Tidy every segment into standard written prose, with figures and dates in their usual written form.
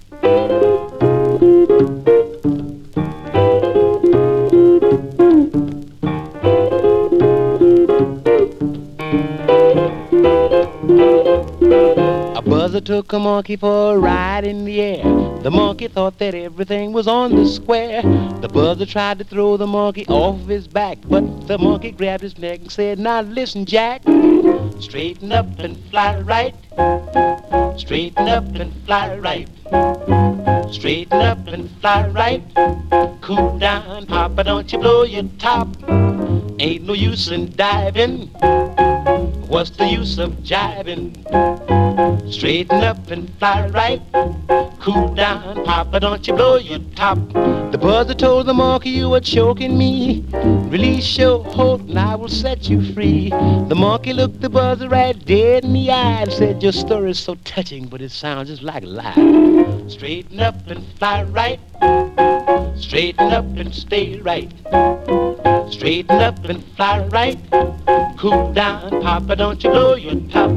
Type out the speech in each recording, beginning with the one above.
A buzzer took a monkey for a ride in the air. The monkey thought that everything was on the square. The buzzer tried to throw the monkey off his back, but the monkey grabbed his neck and said, "Now listen, Jack, straighten up and fly right. Straighten up and fly right. Straighten up and fly right. Cool down, Papa, don't you blow your top. Ain't no use in diving. What's the use of jiving? Straighten up and fly right. Cool down, Papa, don't you blow your top." The buzzer told the monkey, "You are choking me. Release your hold and I will set you free." The monkey looked the buzzer right dead in the eye and said, "Your story is so touching, but it sounds just like a lie. Straighten up and fly right. Straighten up and stay right. Straighten up and fly right. Cool down, Papa, don't you blow your top."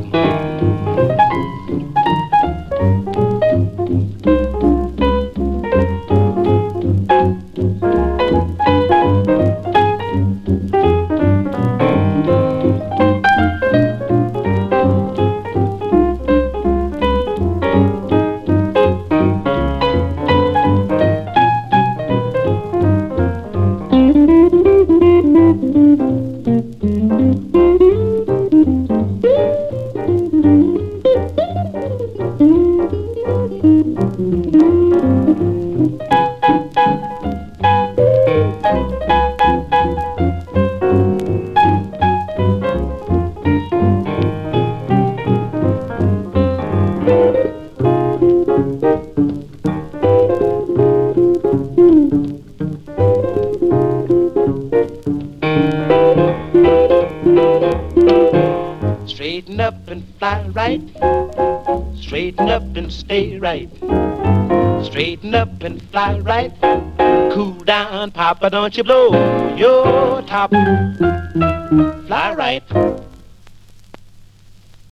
Straighten up and fly right. Straighten up and stay right. Straighten up and fly right. Cool down, Papa, don't you blow your top. Fly right.